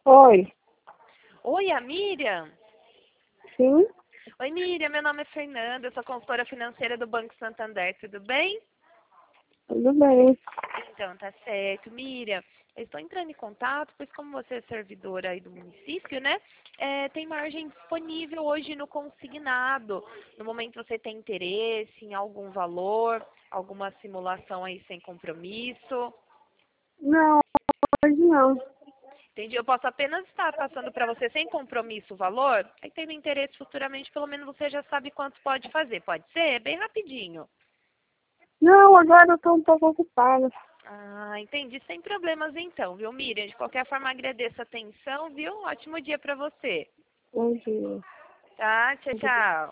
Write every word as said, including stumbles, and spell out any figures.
Oi, Oi, a Miriam? sim, Oi, Miriam, meu nome é Fernanda, eu sou consultora financeira do Banco Santander, tudo bem? tudo bem. Então, tá certo. Miriam, eu estou entrando em contato, pois como você é servidora aí do município, né? É, tem margem disponível hoje no consignado. No momento você tem interesse em algum valor, alguma simulação aí sem compromisso. Não, hoje não. Entendi. Eu posso apenas estar passando para você sem compromisso o valor. Aí tendo interesse futuramente, pelo menos você já sabe quanto pode fazer. Pode ser? É bem rapidinho. Não, agora eu tô um pouco ocupada. Ah, entendi. Sem problemas então, viu, Miriam? De qualquer forma, agradeço a atenção, viu? Um ótimo dia para você. Bom dia. Tá? Tchau, tchau.